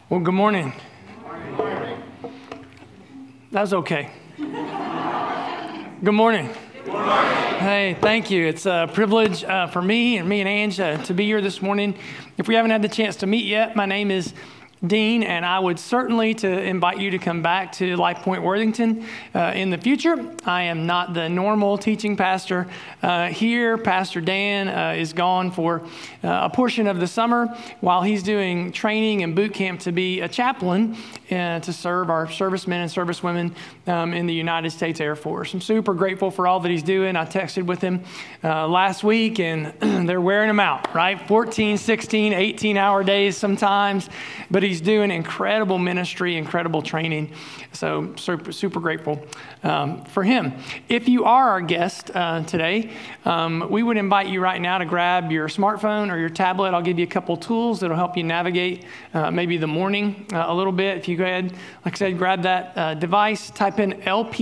Well, good morning. That was okay. Good morning. Hey, thank you. It's a privilege for me and Ange to be here this morning. If we haven't had the chance to meet yet, my name is Dean, and I would certainly invite you to come back to Life Point Worthington in the future. I am not the normal teaching pastor here. Pastor Dan is gone for a portion of the summer while he's doing training and boot camp to be a chaplain to serve our servicemen and servicewomen in the United States Air Force. I'm super grateful for all that he's doing. I texted with him last week, and they're wearing him out, right? 14, 16, 18-hour days sometimes, but he's doing incredible ministry, incredible training. So super grateful for him. If you are our guest today, we would invite you right now to grab your smartphone or your tablet. I'll give you a couple tools that'll help you navigate maybe the morning a little bit. If you go ahead, like I said, grab that device, type in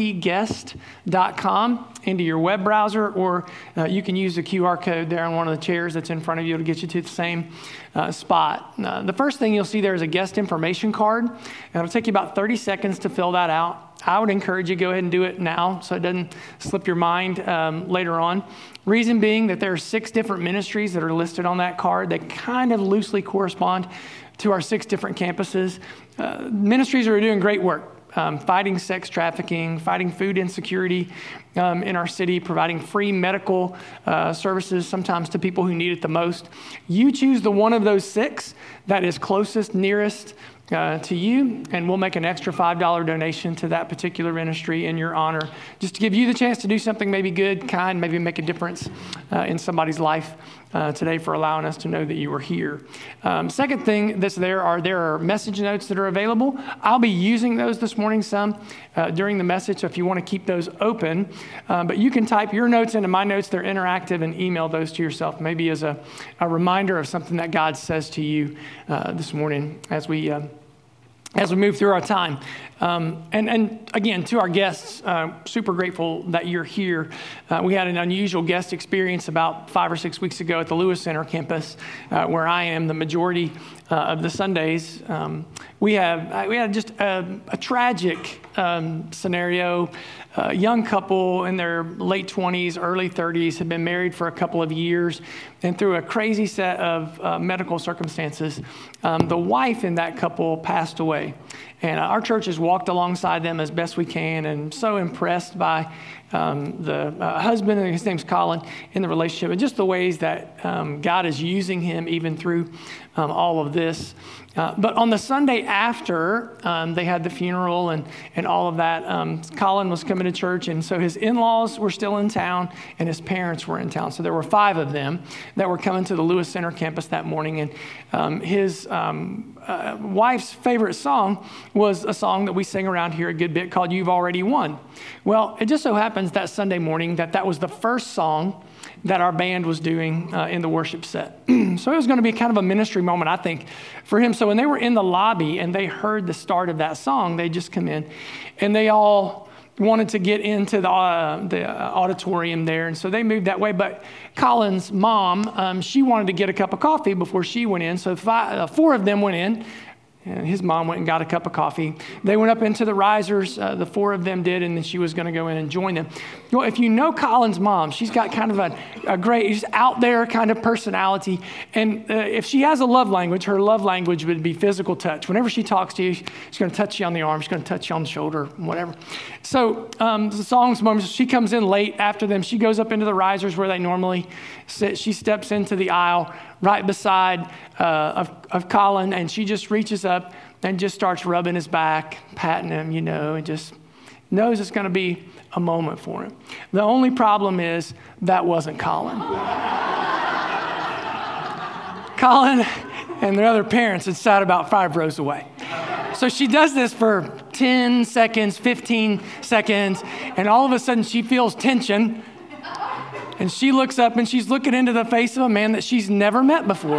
lpguest.com into your web browser, or you can use the QR code there on one of the chairs that's in front of you to get you to the same spot. The first thing you'll see there is a guest information card. It'll take you about 30 seconds to fill that out. I would encourage you to go ahead and do it now so it doesn't slip your mind later on. Reason being that there are 6 different ministries that are listed on that card. They kind of loosely correspond to our 6 different campuses. Ministries are doing great work. Fighting sex trafficking, fighting food insecurity in our city, providing free medical services sometimes to people who need it the most. You choose the one of those 6 that is closest, nearest to you, and we'll make an extra $5 donation to that particular ministry in your honor, just to give you the chance to do something maybe good, kind, maybe make a difference in somebody's life today for allowing us to know that you were here. Second thing that's there are message notes that are available. I'll be using those this morning some during the message, so if you want to keep those open, but you can type your notes into my notes. They're interactive, and email those to yourself, maybe as a reminder of something that God says to you this morning as we move through our time. And again, to our guests, super grateful that you're here. We had an unusual guest experience about 5 or 6 weeks ago at the Lewis Center campus, where I am the majority of the Sundays. We had just a tragic scenario. A young couple in their late 20s, early 30s had been married for a couple of years, and through a crazy set of medical circumstances, the wife in that couple passed away. And our church has walked alongside them as best we can, and so impressed by the husband, and his name's Colin, in the relationship, and just the ways that God is using him even through all of this. But on the Sunday after they had the funeral and all of that, Colin was coming to church, and so his in-laws were still in town, and his parents were in town. So there were 5 of them that were coming to the Lewis Center campus that morning, and his wife's favorite song was a song that we sing around here a good bit called "You've Already Won." Well, it just so happens that Sunday morning that was the first song that our band was doing in the worship set. So it was going to be kind of a ministry moment, I think, for him. So when they were in the lobby and they heard the start of that song, they just come in, and they all wanted to get into the auditorium there, and so they moved that way. But Colin's mom, she wanted to get a cup of coffee before she went in, so 4 of them went in. And his mom went and got a cup of coffee. They went up into the risers, the 4 of them did, and then she was going to go in and join them. Well, if you know Colin's mom, she's got kind of a great, just out there kind of personality. And if she has a love language, her love language would be physical touch. Whenever she talks to you, she's going to touch you on the arm, she's going to touch you on the shoulder, whatever. So the song's moment, she comes in late after them. She goes up into the risers where they normally sit. She steps into the aisle right beside of Colin, and she just reaches up and just starts rubbing his back, patting him, and just knows it's going to be a moment for him. The only problem is that wasn't Colin. Colin and their other parents had sat about 5 rows away. So she does this for 10 seconds, 15 seconds, and all of a sudden she feels tension. And she looks up, and she's looking into the face of a man that she's never met before.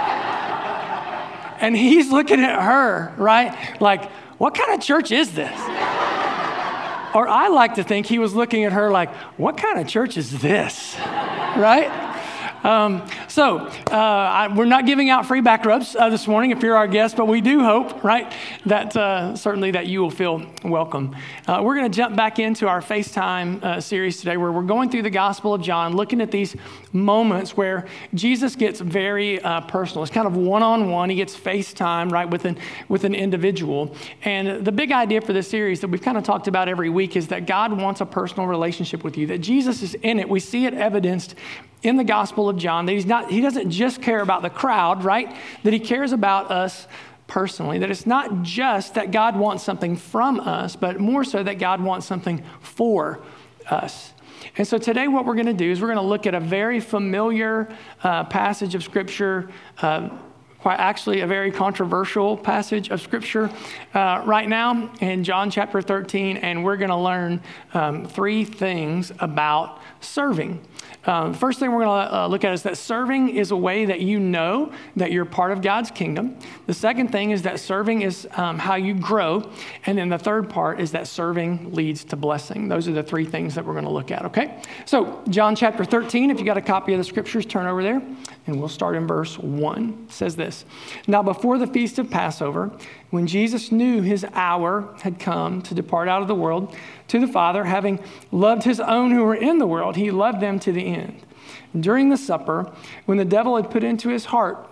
And he's looking at her, right? Like, what kind of church is this? Or I like to think he was looking at her like, what kind of church is this, right? We're not giving out free back rubs this morning if you're our guest, but we do hope, right, that certainly that you will feel welcome. We're going to jump back into our FaceTime series today, where we're going through the Gospel of John, looking at these moments where Jesus gets very personal. It's kind of one-on-one. He gets FaceTime, right, with an individual. And the big idea for this series that we've kind of talked about every week is that God wants a personal relationship with you, that Jesus is in it. We see it evidenced in the Gospel of John, that he doesn't just care about the crowd, right? That he cares about us personally, that it's not just that God wants something from us, but more so that God wants something for us. And so today what we're going to do is we're going to look at a very familiar passage of Scripture, quite actually a very controversial passage of Scripture right now in John chapter 13, and we're going to learn 3 things about serving. The first thing we're going to look at is that serving is a way that you know that you're part of God's kingdom. The second thing is that serving is how you grow. And then the third part is that serving leads to blessing. Those are the 3 things that we're going to look at, okay? So John chapter 13, if you got a copy of the Scriptures, turn over there. And we'll start in verse 1. It says this: Now before the feast of Passover, when Jesus knew his hour had come to depart out of the world to the Father, having loved his own who were in the world, he loved them to the end. During the supper, when the devil had put into the heart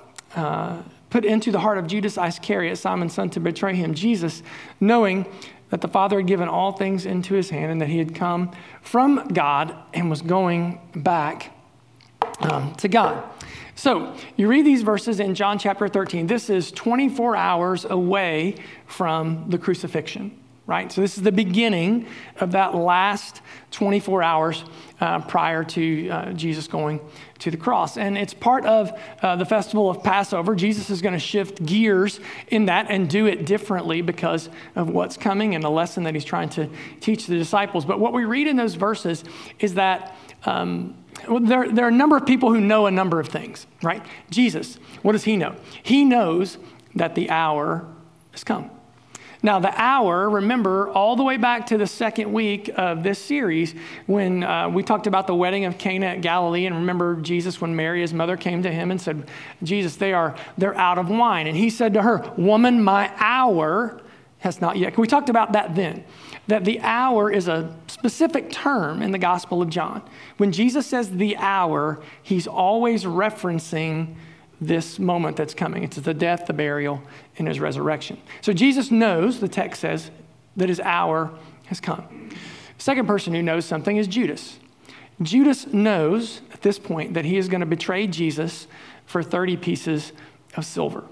of Judas Iscariot, Simon's son, to betray him, Jesus, knowing that the Father had given all things into his hand and that he had come from God and was going back to God. So you read these verses in John chapter 13. This is 24 hours away from the crucifixion, right? So this is the beginning of that last 24 hours prior to Jesus going to the cross. And it's part of the festival of Passover. Jesus is going to shift gears in that and do it differently because of what's coming and the lesson that he's trying to teach the disciples. But what we read in those verses is that there are a number of people who know a number of things, right? Jesus, what does he know? He knows that the hour has come. Now, the hour, remember, all the way back to the second week of this series, when we talked about the wedding of Cana at Galilee, and remember Jesus, when Mary, his mother, came to him and said, Jesus, they're out of wine. And he said to her, woman, my hour has not yet. We talked about that then, that the hour is a specific term in the Gospel of John. When Jesus says the hour, he's always referencing this moment that's coming. It's the death, the burial, and his resurrection. So Jesus knows, the text says, that his hour has come. The second person who knows something is Judas. Judas knows at this point that he is going to betray Jesus for 30 pieces of silver.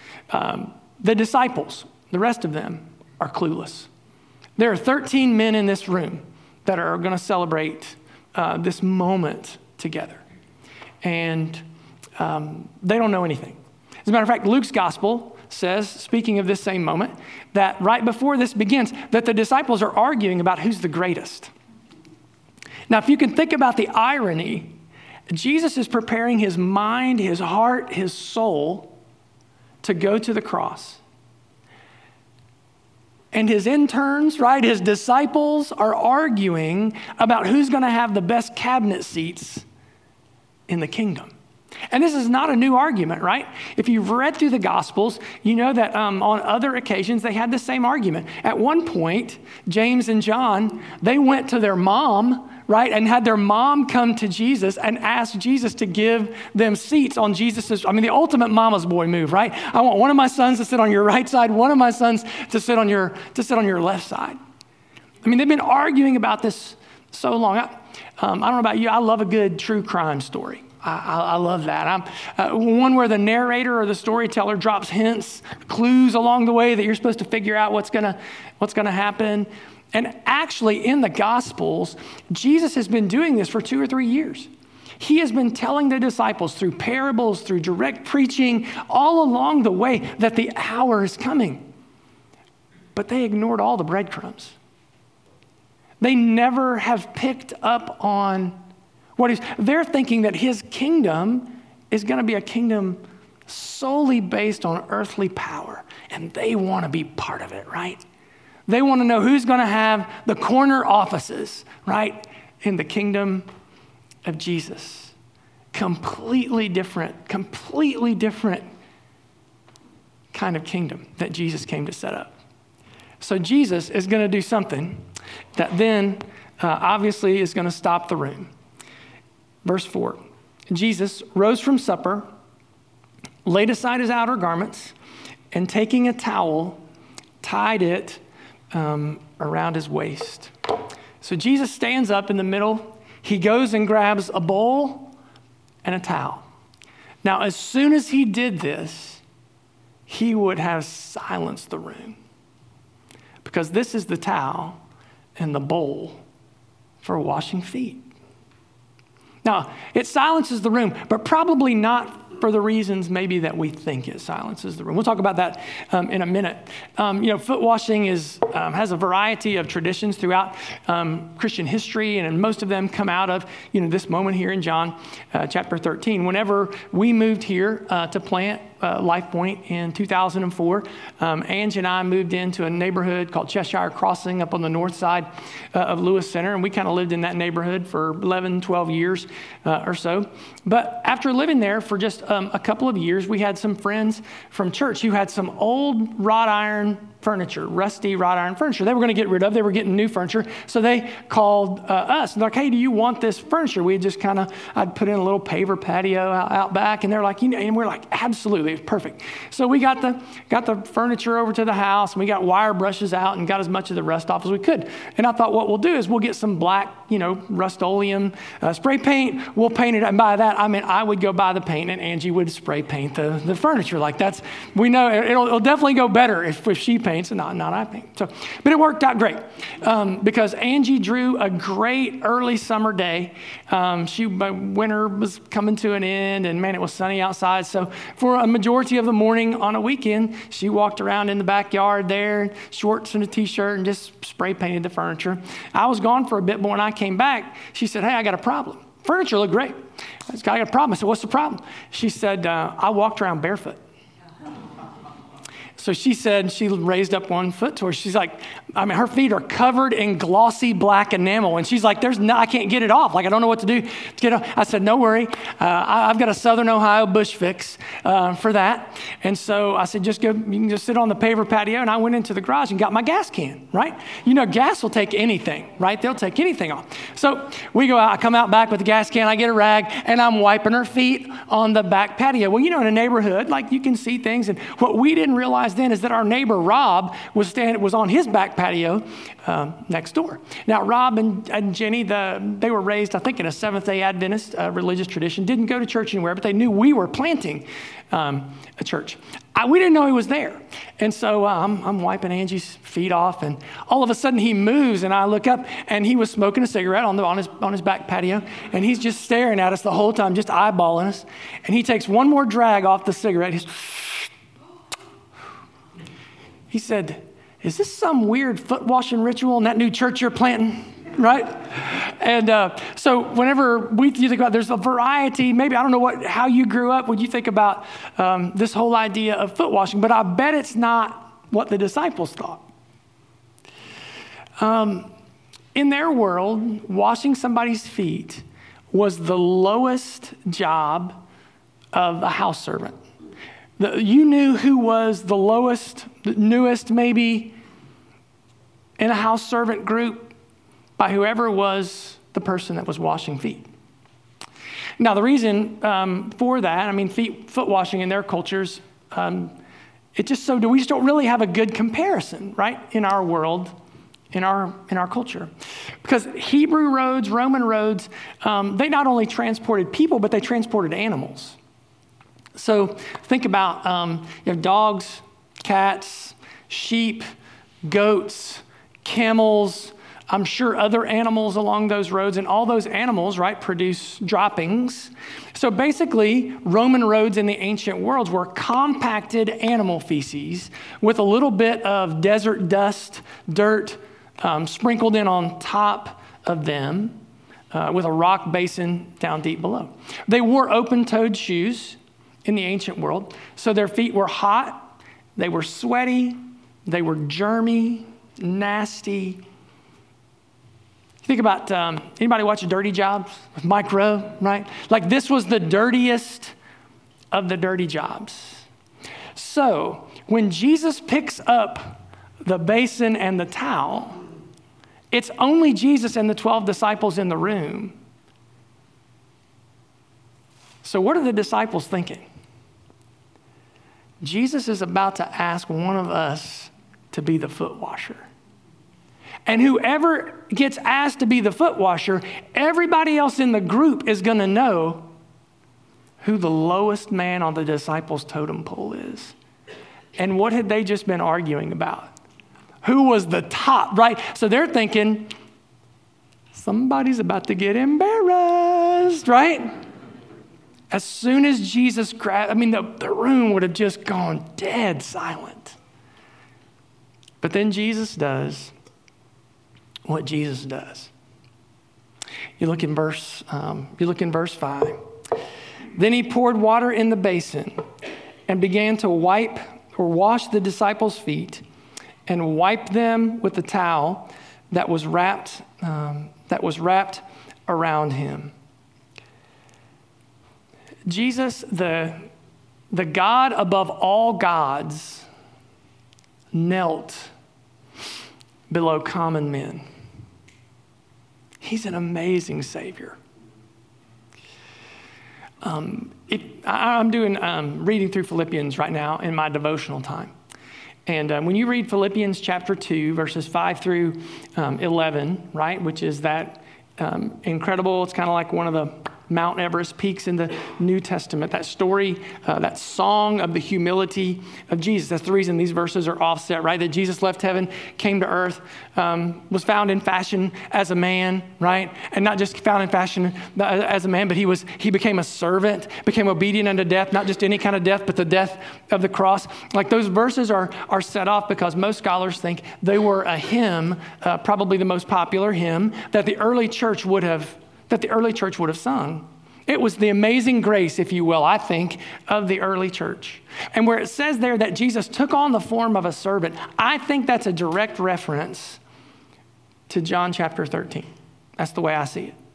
The disciples, the rest of them, are clueless. There are 13 men in this room that are going to celebrate this moment together. And they don't know anything. As a matter of fact, Luke's gospel says, speaking of this same moment, that right before this begins, that the disciples are arguing about who's the greatest. Now, if you can think about the irony, Jesus is preparing his mind, his heart, his soul to go to the cross. And his interns, right, his disciples are arguing about who's going to have the best cabinet seats in the kingdom. And this is not a new argument, right? If you've read through the Gospels, you know that on other occasions they had the same argument. At one point, James and John, they went to their mom, right, and had their mom come to Jesus and ask Jesus to give them seats on Jesus's, the ultimate mama's boy move, right? I want one of my sons to sit on your right side, one of my sons to sit on your left side. They've been arguing about this so long. I don't know about you, I love a good true crime story. I love that. One where the narrator or the storyteller drops hints, clues along the way that you're supposed to figure out what's gonna happen. And actually, in the Gospels, Jesus has been doing this for 2 or 3 years. He has been telling the disciples through parables, through direct preaching, all along the way that the hour is coming. But they ignored all the breadcrumbs. They never have picked up on they're thinking that his kingdom is going to be a kingdom solely based on earthly power, and they want to be part of it, right? They want to know who's going to have the corner offices, right, in the kingdom of Jesus. completely different kind of kingdom that Jesus came to set up. So Jesus is going to do something that then obviously is going to stop the room. Verse 4, Jesus rose from supper, laid aside his outer garments, and taking a towel, tied it around his waist. So Jesus stands up in the middle. He goes and grabs a bowl and a towel. Now, as soon as he did this, he would have silenced the room, because this is the towel and the bowl for washing feet. Now, it silences the room, but probably not for the reasons maybe that we think it silences the room. We'll talk about that in a minute. Foot washing has a variety of traditions throughout Christian history, and most of them come out of this moment here in John chapter 13. Whenever we moved here to plant Life Point in 2004, Angie and I moved into a neighborhood called Cheshire Crossing up on the north side of Lewis Center, and we kind of lived in that neighborhood for 11, 12 years or so. But after living there for just a couple of years, we had some friends from church who had some old wrought iron furniture, rusty wrought iron furniture they were going to get rid of. They were getting new furniture. So they called us and they're like, hey, do you want this furniture? We just I'd put in a little paver patio out back, and they're like, and we're like, absolutely, it's perfect. So we got the furniture over to the house, and we got wire brushes out and got as much of the rust off as we could. And I thought what we'll do is we'll get some black, Rust-Oleum spray paint. We'll paint it. And by that, I mean, I would go buy the paint and Angie would spray paint the furniture. Like we know it'll definitely go better if she paints and not I paint. So, but it worked out great because Angie drew a great early summer day. Winter was coming to an end, and man, it was sunny outside. So for a majority of the morning on a weekend, she walked around in the backyard there, shorts and a t-shirt, and just spray painted the furniture. I was gone for a bit, but when I came back, she said, hey, I got a problem. Furniture looked great. I got a problem. I said, what's the problem? She said, I walked around barefoot. So she said she raised up one foot to her. She's like, her feet are covered in glossy black enamel. And she's like, I can't get it off. Like, I don't know what to do to get it off. I said, no worry. I've got a Southern Ohio bush fix for that. And so I said, you can just sit on the paver patio. And I went into the garage and got my gas can, right? Gas will take anything, right? They'll take anything off. So we go out, I come out back with the gas can, I get a rag, and I'm wiping her feet on the back patio. Well, in a neighborhood, like you can see things. And what we didn't realize then is that our neighbor Rob was on his back patio next door. Now Rob and Jenny, they were raised, I think, in a Seventh-day Adventist religious tradition. Didn't go to church anywhere, but they knew we were planting a church. We didn't know he was there, and so I'm wiping Angie's feet off, and all of a sudden he moves, and I look up, and he was smoking a cigarette on his back patio, and he's just staring at us the whole time, just eyeballing us. And he takes one more drag off the cigarette. He said, is this some weird foot washing ritual in that new church you're planting? Right? And so whenever you think about, there's a variety, maybe, I don't know how you grew up when you think about this whole idea of foot washing, but I bet it's not what the disciples thought. In their world, washing somebody's feet was the lowest job of a house servant. You knew who was the lowest, the newest maybe in a house servant group by whoever was the person that was washing feet. Now, the reason for that, foot washing in their cultures, we just don't really have a good comparison, right, in our world, in our culture. Because Hebrew roads, Roman roads, they not only transported people, but they transported animals. So think about you have dogs, cats, sheep, goats, camels, I'm sure other animals along those roads, and all those animals, right, produce droppings. So basically, Roman roads in the ancient worlds were compacted animal feces with a little bit of desert dust, dirt, sprinkled in on top of them with a rock basin down deep below. They wore open-toed shoes in the ancient world. So their feet were hot, they were sweaty, they were germy, nasty, Think about, anybody watch Dirty Jobs with Mike Rowe, right? Like this was the dirtiest of the dirty jobs. So when Jesus picks up the basin and the towel, it's only Jesus and the 12 disciples in the room. So what are the disciples thinking? Jesus is about to ask one of us to be the foot washer. And whoever gets asked to be the foot washer, everybody else in the group is going to know who the lowest man on the disciples' totem pole is. And what had they just been arguing about? Who was the top, right? So they're thinking, somebody's about to get embarrassed, right? As soon as Jesus grabbed, the room would have just gone dead silent. But then Jesus does what Jesus does. You look in verse 5. Then he poured water in the basin and began to wipe or wash the disciples' feet and wipe them with the towel that was wrapped around him. Jesus, the God above all gods, knelt below common men. He's an amazing Savior. I'm reading through Philippians right now in my devotional time. And when you read Philippians chapter 2, verses 5 through 11, right, which is that incredible, it's kind of like one of the Mount Everest peaks in the New Testament, that story, that song of the humility of Jesus. That's the reason these verses are offset, right? That Jesus left heaven, came to earth, was found in fashion as a man, right? And not just found in fashion as a man, but he became a servant, became obedient unto death, not just any kind of death, but the death of the cross. Like those verses are set off because most scholars think they were a hymn, probably the most popular hymn that the early church would have sung. It was the amazing grace, if you will, I think, of the early church. And where it says there that Jesus took on the form of a servant, I think that's a direct reference to John chapter 13. That's the way I see it.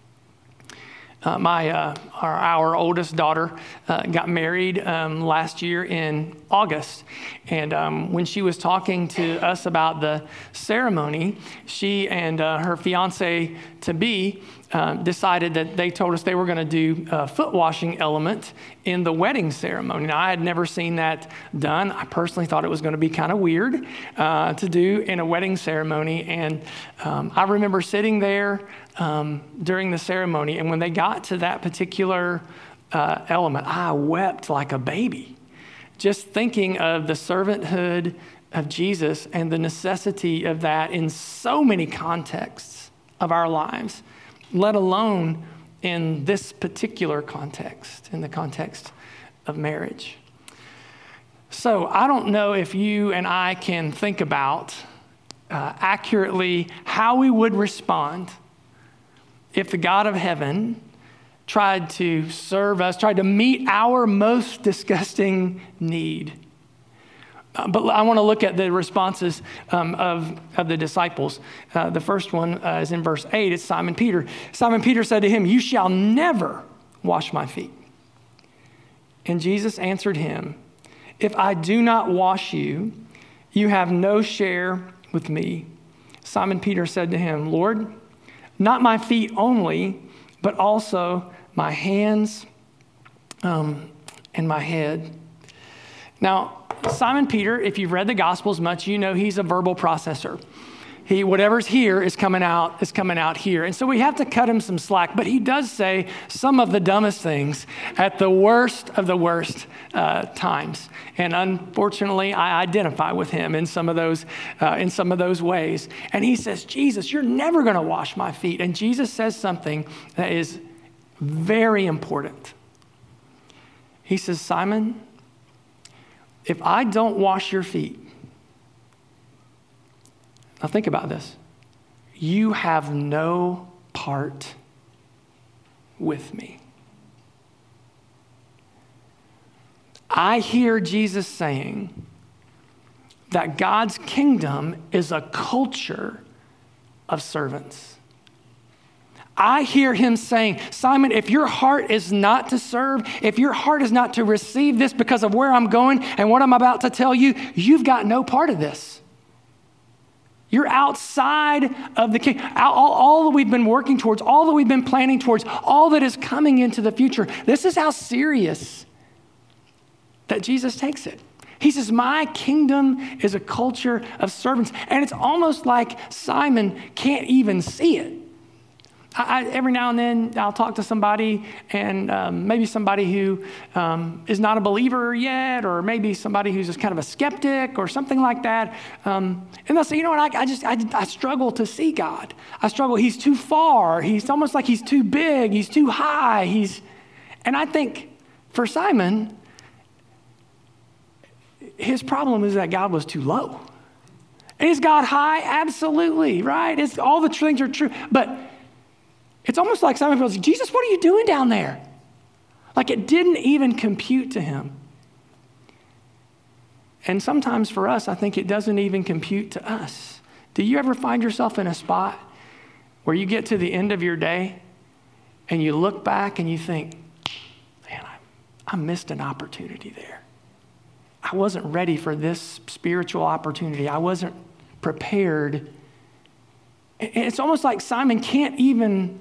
Our oldest daughter got married last year in August. And when she was talking to us about the ceremony, she and her fiance-to-be decided that they told us they were going to do a foot washing element in the wedding ceremony. Now, I had never seen that done. I personally thought it was going to be kind of weird to do in a wedding ceremony. And I remember sitting there during the ceremony, and when they got to that particular element, I wept like a baby, just thinking of the servanthood of Jesus and the necessity of that in so many contexts of our lives, let alone in this particular context, in the context of marriage. So I don't know if you and I can think about accurately how we would respond if the God of heaven tried to serve us, tried to meet our most disgusting need. But I want to look at the responses of the disciples. The first one is in verse 8. It's Simon Peter. Simon Peter said to him, "You shall never wash my feet." And Jesus answered him, "If I do not wash you, you have no share with me." Simon Peter said to him, "Lord, not my feet only, but also my hands and my head." Now, Simon Peter, if you've read the Gospels much, you know he's a verbal processor. Whatever's here is coming out here. And so we have to cut him some slack. But he does say some of the dumbest things at the worst of the worst times. And unfortunately, I identify with him in some of those ways. And he says, "Jesus, you're never going to wash my feet." And Jesus says something that is very important. He says, "Simon, if I don't wash your feet," now think about this, "you have no part with me." I hear Jesus saying that God's kingdom is a culture of servants, I hear him saying, Simon, if your heart is not to serve, if your heart is not to receive this because of where I'm going and what I'm about to tell you, you've got no part of this. You're outside of the kingdom. All that we've been working towards, all that we've been planning towards, all that is coming into the future. This is how serious that Jesus takes it. He says, my kingdom is a culture of servants. And it's almost like Simon can't even see it. Every now and then I'll talk to somebody, and maybe somebody who is not a believer yet, or maybe somebody who's just kind of a skeptic or something like that. And they'll say, you know what, I struggle to see God. I struggle. He's too far. He's almost like he's too big. He's too high. And I think for Simon, his problem is that God was too low. Is God high? Absolutely, right? All the things are true. But it's almost like Simon goes, Jesus, what are you doing down there? Like it didn't even compute to him. And sometimes for us, I think it doesn't even compute to us. Do you ever find yourself in a spot where you get to the end of your day and you look back and you think, man, I missed an opportunity there. I wasn't ready for this spiritual opportunity. I wasn't prepared. And it's almost like Simon can't even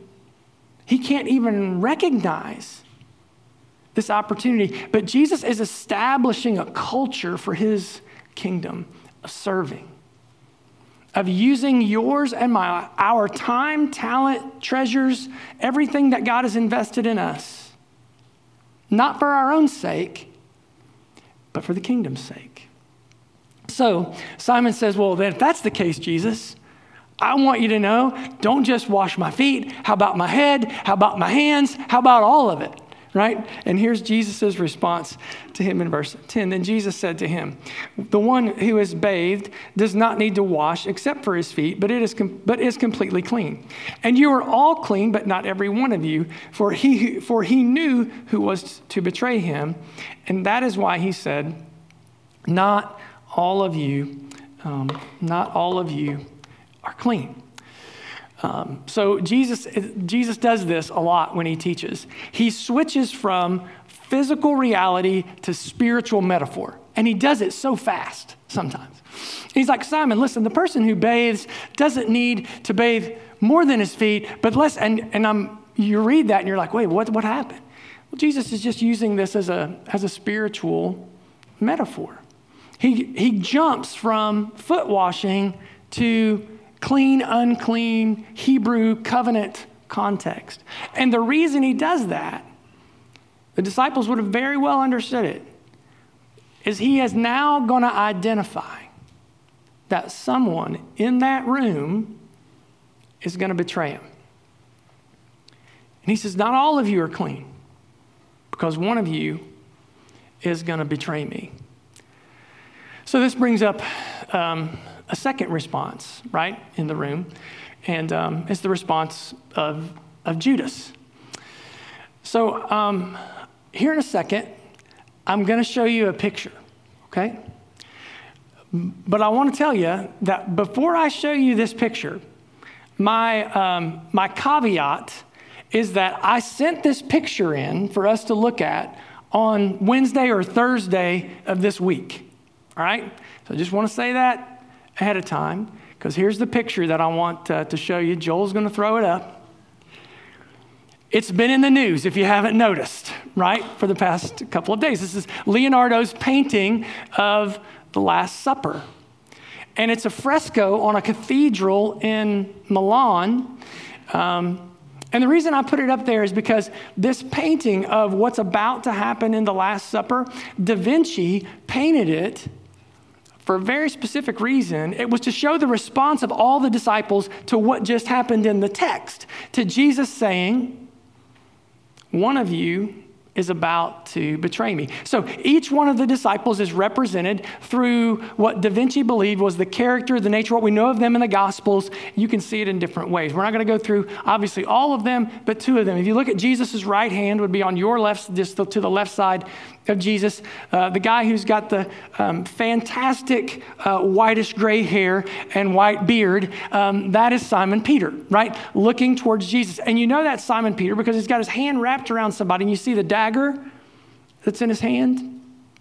recognize this opportunity. But Jesus is establishing a culture for his kingdom of serving, of using yours and our time, talent, treasures, everything that God has invested in us, not for our own sake, but for the kingdom's sake. So Simon says, well, then if that's the case, Jesus, I want you to know, don't just wash my feet. How about my head? How about my hands? How about all of it? Right? And here's Jesus' response to him in verse 10. Then Jesus said to him, the one who is bathed does not need to wash except for his feet, but is completely clean. And you are all clean, but not every one of you, for he knew who was to betray him. And that is why he said, not all of you are clean. So Jesus does this a lot when he teaches. He switches from physical reality to spiritual metaphor. And he does it so fast sometimes. He's like, Simon, listen, the person who bathes doesn't need to bathe more than his feet, but less. You read that and you're like, wait, what happened? Well, Jesus is just using this as a spiritual metaphor. He jumps from foot washing to clean, unclean, Hebrew covenant context. And the reason he does that, the disciples would have very well understood it, is he is now going to identify that someone in that room is going to betray him. And he says, not all of you are clean, because one of you is going to betray me. So this brings up a second response, right, in the room. And it's the response of Judas. So here in a second, I'm going to show you a picture, okay? But I want to tell you that before I show you this picture, my caveat is that I sent this picture in for us to look at on Wednesday or Thursday of this week, all right? So I just want to say that ahead of time, because here's the picture that I want to show you. Joel's going to throw it up. It's been in the news, if you haven't noticed, right, for the past couple of days. This is Leonardo's painting of the Last Supper. And it's a fresco on a cathedral in Milan. And the reason I put it up there is because this painting of what's about to happen in the Last Supper, Da Vinci painted it for a very specific reason. It was to show the response of all the disciples to what just happened in the text, to Jesus saying, one of you is about to betray me. So each one of the disciples is represented through what Da Vinci believed was the character, the nature, what we know of them in the Gospels. You can see it in different ways. We're not going to go through, obviously, all of them, but two of them. If you look at Jesus' right hand would be on your left, just to the left side. of Jesus, the guy who's got the fantastic whitish gray hair and white beard, that is Simon Peter, right? Looking towards Jesus. And you know that's Simon Peter because he's got his hand wrapped around somebody, and you see the dagger that's in his hand.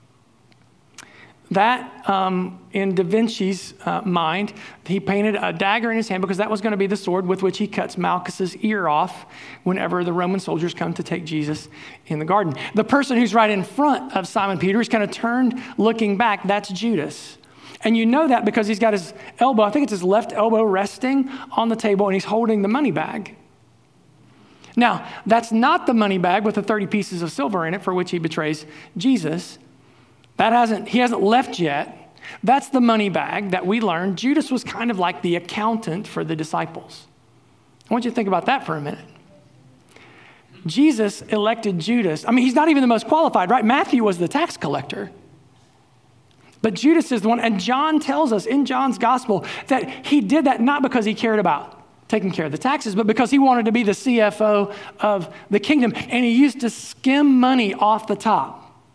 That, in Da Vinci's mind, he painted a dagger in his hand because that was going to be the sword with which he cuts Malchus's ear off whenever the Roman soldiers come to take Jesus in the garden. The person who's right in front of Simon Peter is kind of turned looking back. That's Judas. And you know that because he's got his elbow, I think it's his left elbow resting on the table, and he's holding the money bag. Now, that's not the money bag with the 30 pieces of silver in it for which he betrays Jesus. He hasn't left yet. That's the money bag that we learned. Judas was kind of like the accountant for the disciples. I want you to think about that for a minute. Jesus elected Judas. I mean, he's not even the most qualified, right? Matthew was the tax collector. But Judas is the one, and John tells us in John's gospel that he did that not because he cared about taking care of the taxes, but because he wanted to be the CFO of the kingdom, and he used to skim money off the top.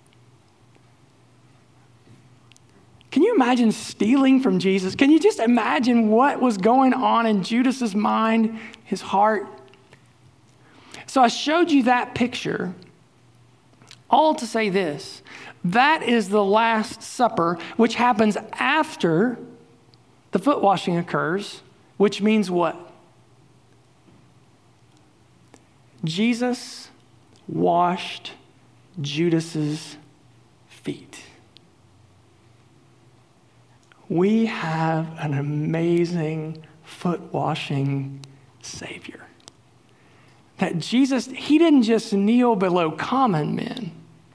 Can you imagine stealing from Jesus? Can you just imagine what was going on in Judas's mind, his heart? So I showed you that picture, all to say this. That is the Last Supper, which happens after the foot washing occurs, which means what? Jesus washed Judas's feet. We have an amazing foot-washing Savior. That Jesus, he didn't just kneel below common men,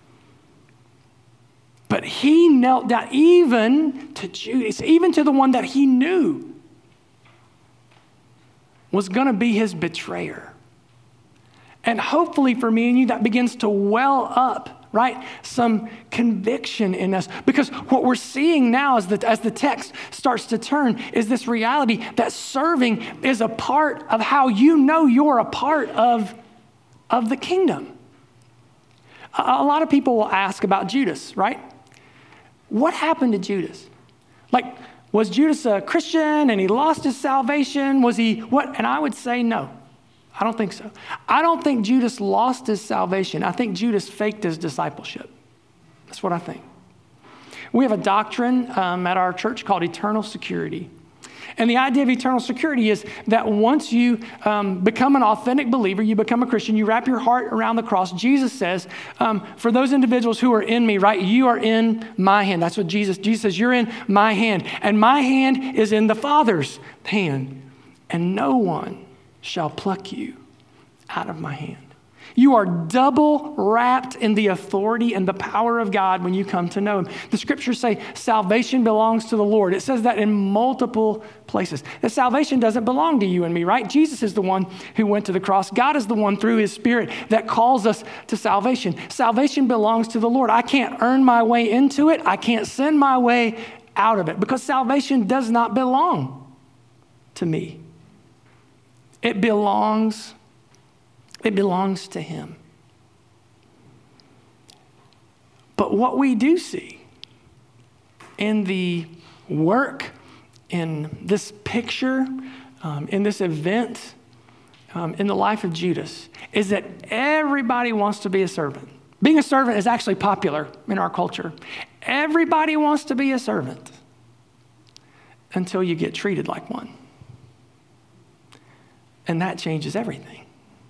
but he knelt down even to Judas, even to the one that he knew was going to be his betrayer. And hopefully for me and you, that begins to well up, right? Some conviction in us. Because what we're seeing now as the text starts to turn is this reality that serving is a part of how you know you're a part of the kingdom. A lot of people will ask about Judas, right? What happened to Judas? Like, was Judas a Christian and he lost his salvation? Was he what? And I would say no. I don't think so. I don't think Judas lost his salvation. I think Judas faked his discipleship. That's what I think. We have a doctrine at our church called eternal security. And the idea of eternal security is that once you become an authentic believer, you become a Christian, you wrap your heart around the cross. Jesus says, for those individuals who are in me, right, you are in my hand. That's what Jesus says, you're in my hand. And my hand is in the Father's hand. And no one shall pluck you out of my hand. You are double wrapped in the authority and the power of God when you come to know him. The scriptures say salvation belongs to the Lord. It says that in multiple places. That salvation doesn't belong to you and me, right? Jesus is the one who went to the cross. God is the one through his Spirit that calls us to salvation. Salvation belongs to the Lord. I can't earn my way into it. I can't send my way out of it because salvation does not belong to me. It belongs to him. But what we do see in the work, in this picture, in this event, in the life of Judas, is that everybody wants to be a servant. Being a servant is actually popular in our culture. Everybody wants to be a servant until you get treated like one. And that changes everything.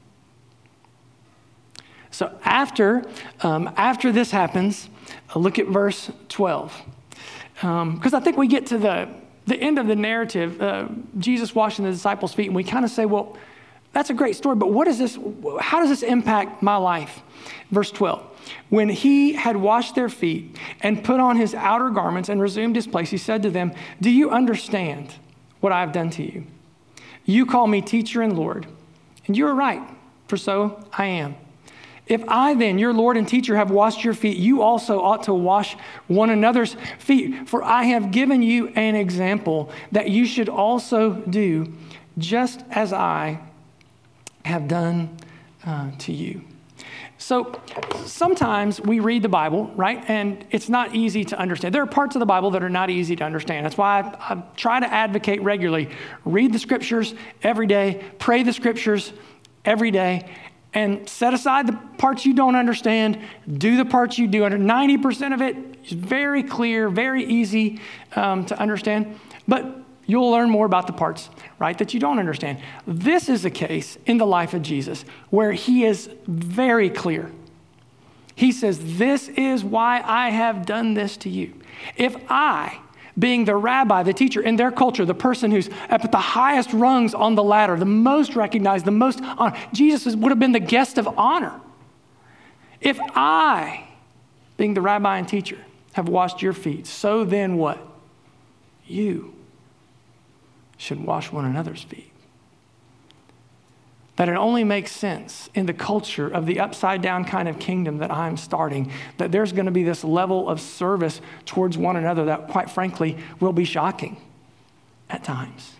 So after this happens, look at verse 12. Because I think we get to the end of the narrative, Jesus washing the disciples' feet, and we kind of say, well, that's a great story, but what is this? How does this impact my life? Verse 12. When he had washed their feet and put on his outer garments and resumed his place, he said to them, do you understand what I have done to you? You call me teacher and Lord, and you are right, for so I am. If I then, your Lord and teacher, have washed your feet, you also ought to wash one another's feet. For I have given you an example that you should also do just as I have done to you. So sometimes we read the Bible, right? And it's not easy to understand. There are parts of the Bible that are not easy to understand. That's why I try to advocate regularly. Read the scriptures every day, pray the scriptures every day, and set aside the parts you don't understand, do the parts you do. 90% of it is very clear, very easy to understand, but you'll learn more about the parts, right, that you don't understand. This is the case in the life of Jesus, where he is very clear. He says, this is why I have done this to you. If I, being the rabbi, the teacher in their culture, the person who's at the highest rungs on the ladder, the most recognized, the most honored, Jesus would have been the guest of honor. If I, being the rabbi and teacher, have washed your feet, so then what? You should wash one another's feet. That it only makes sense in the culture of the upside down kind of kingdom that I'm starting, that there's going to be this level of service towards one another that, quite frankly, will be shocking at times.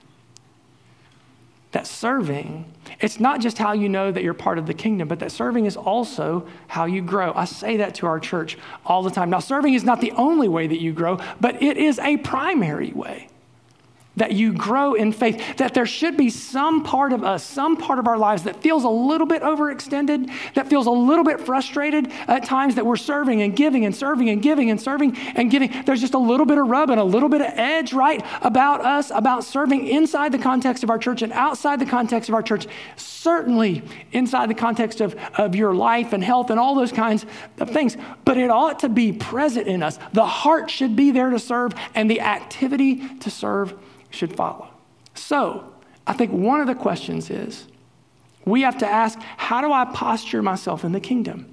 That serving, it's not just how you know that you're part of the kingdom, but that serving is also how you grow. I say that to our church all the time. Now, serving is not the only way that you grow, but it is a primary way that you grow in faith, that there should be some part of us, some part of our lives that feels a little bit overextended, that feels a little bit frustrated at times, that we're serving and giving and serving and giving and serving and giving. There's just a little bit of rub and a little bit of edge, right, about us, about serving inside the context of our church and outside the context of our church, certainly inside the context of your life and health and all those kinds of things. But it ought to be present in us. The heart should be there to serve, and the activity to serve should follow. So I think one of the questions is, we have to ask, how do I posture myself in the kingdom?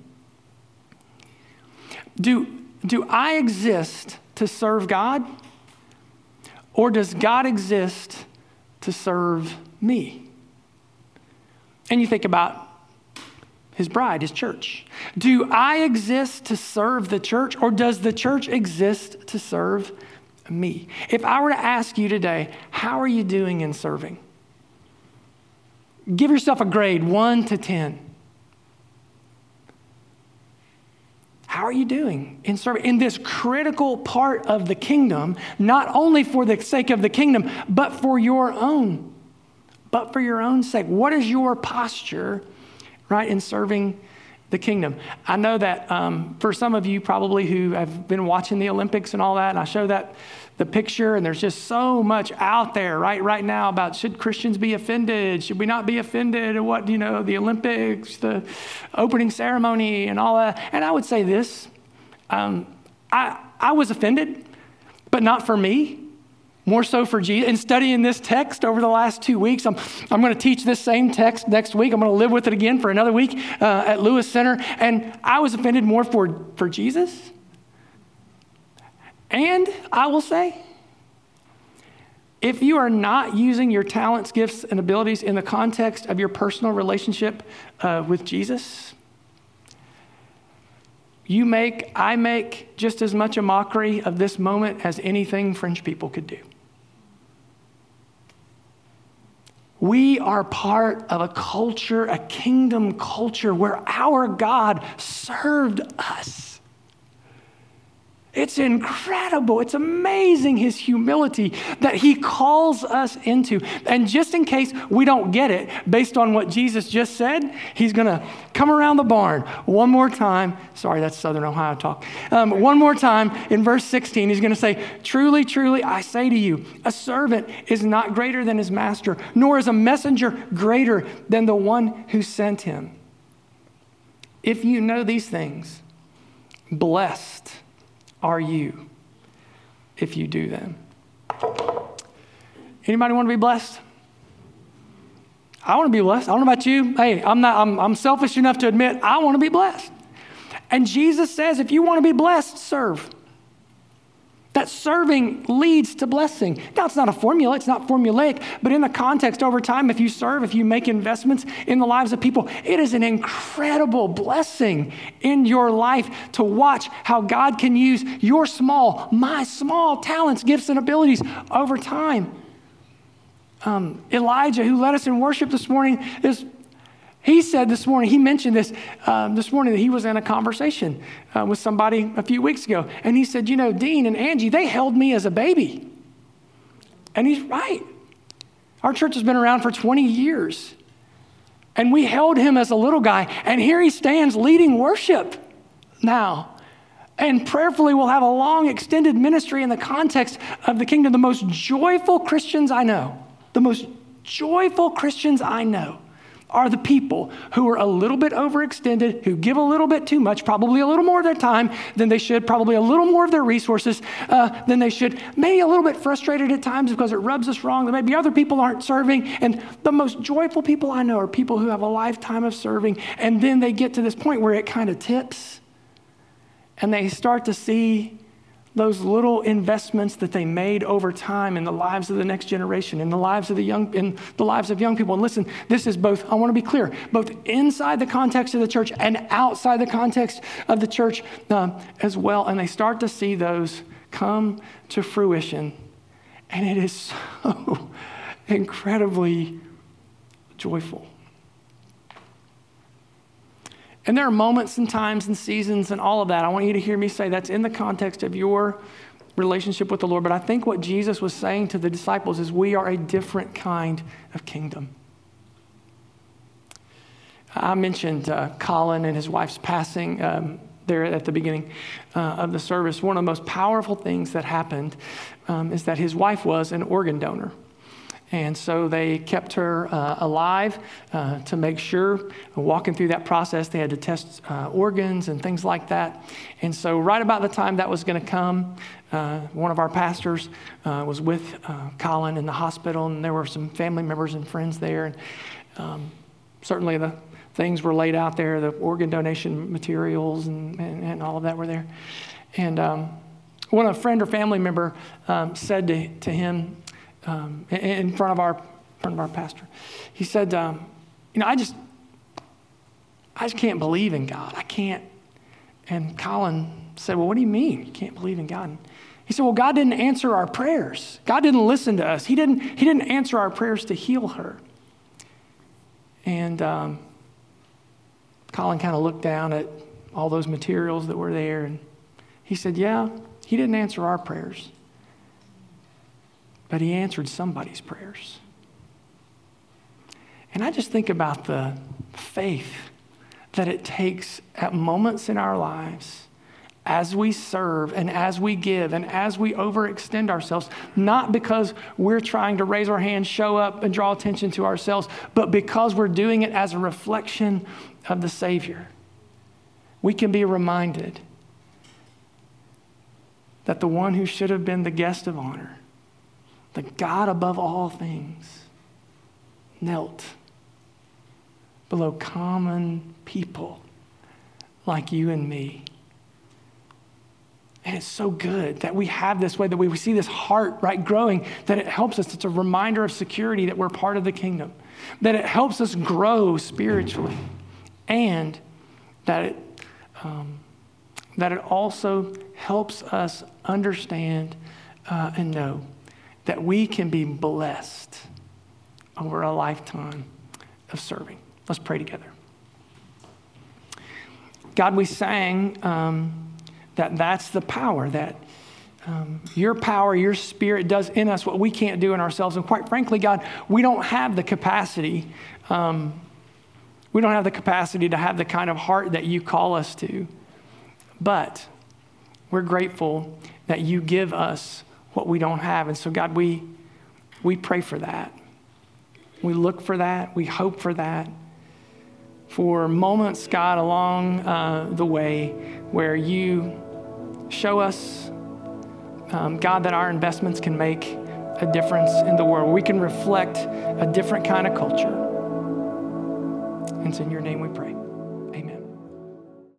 Do I exist to serve God, or does God exist to serve me? And you think about his bride, his church. Do I exist to serve the church, or does the church exist to serve me? If I were to ask you today, how are you doing in serving? Give yourself a grade, 1 to 10. How are you doing in serving in this critical part of the kingdom, not only for the sake of the kingdom, but for your own sake? What is your posture, right, in serving the kingdom? I know that for some of you probably who have been watching the Olympics and all that, and I show that the picture, and there's just so much out there right now about, should Christians be offended? Should we not be offended at what, the Olympics, the opening ceremony and all that? And I would say this, I was offended, but not for me. More so for Jesus. In studying this text over the last 2 weeks, I'm going to teach this same text next week. I'm going to live with it again for another week at Lewis Center. And I was offended more for Jesus. And I will say, if you are not using your talents, gifts, and abilities in the context of your personal relationship with Jesus, I make just as much a mockery of this moment as anything French people could do. We are part of a culture, a kingdom culture, where our God served us. It's incredible. It's amazing, his humility that he calls us into. And just in case we don't get it, based on what Jesus just said, he's going to come around the barn one more time. Sorry, that's Southern Ohio talk. One more time in verse 16, he's going to say, truly, truly, I say to you, a servant is not greater than his master, nor is a messenger greater than the one who sent him. If you know these things, blessed are you if you do them. Anybody want to be blessed? I want to be blessed. I don't know about you. Hey, I'm selfish enough to admit I want to be blessed. And Jesus says, if you want to be blessed, serve. That serving leads to blessing. Now, it's not a formula. It's not formulaic. But in the context over time, if you serve, if you make investments in the lives of people, it is an incredible blessing in your life to watch how God can use my small talents, gifts, and abilities over time. Elijah, who led us in worship this morning, He said this morning, he mentioned this morning, that he was in a conversation with somebody a few weeks ago. And he said, Dean and Angie, they held me as a baby. And he's right. Our church has been around for 20 years. And we held him as a little guy. And here he stands leading worship now. And prayerfully will have a long extended ministry in the context of the kingdom. The most joyful Christians I know, are the people who are a little bit overextended, who give a little bit too much, probably a little more of their time than they should, probably a little more of their resources than they should, maybe a little bit frustrated at times because it rubs us wrong, that maybe other people aren't serving. And the most joyful people I know are people who have a lifetime of serving, and then they get to this point where it kind of tips, and they start to see those little investments that they made over time in the lives of the next generation, in the lives of young people. And listen, this is both, I want to be clear, both inside the context of the church and outside the context of the church as well. And they start to see those come to fruition. And it is so incredibly joyful. And there are moments and times and seasons and all of that. I want you to hear me say that's in the context of your relationship with the Lord. But I think what Jesus was saying to the disciples is we are a different kind of kingdom. I mentioned Colin and his wife's passing there at the beginning of the service. One of the most powerful things that happened is that his wife was an organ donor. And so they kept her alive to make sure, walking through that process, they had to test organs and things like that. And so right about the time that was going to come, one of our pastors was with Colin in the hospital, and there were some family members and friends there. And certainly the things were laid out there, the organ donation materials and all of that were there. And when a friend or family member said to him, in front of our pastor, he said, I just can't believe in God. I can't. And Colin said, well, what do you mean you can't believe in God? And he said, well, God didn't answer our prayers. God didn't listen to us. He didn't answer our prayers to heal her. And Colin kind of looked down at all those materials that were there, and he said, yeah, he didn't answer our prayers, but he answered somebody's prayers. And I just think about the faith that it takes at moments in our lives as we serve and as we give and as we overextend ourselves, not because we're trying to raise our hands, show up, and draw attention to ourselves, but because we're doing it as a reflection of the Savior. We can be reminded that the one who should have been the guest of honor, the God above all things, knelt below common people like you and me. And it's so good that we have this way, that we see this heart, right, growing, that it helps us. It's a reminder of security that we're part of the kingdom, that it helps us grow spiritually, and that it also helps us understand and know that we can be blessed over a lifetime of serving. Let's pray together. God, we sang that's the power, that your power, your Spirit does in us what we can't do in ourselves. And quite frankly, God, we don't have the capacity. We don't have the capacity to have the kind of heart that you call us to. But we're grateful that you give us what we don't have. And so, God, we pray for that. We look for that. We hope for that. For moments, God, along the way where you show us, God, that our investments can make a difference in the world. We can reflect a different kind of culture. And it's in your name we pray.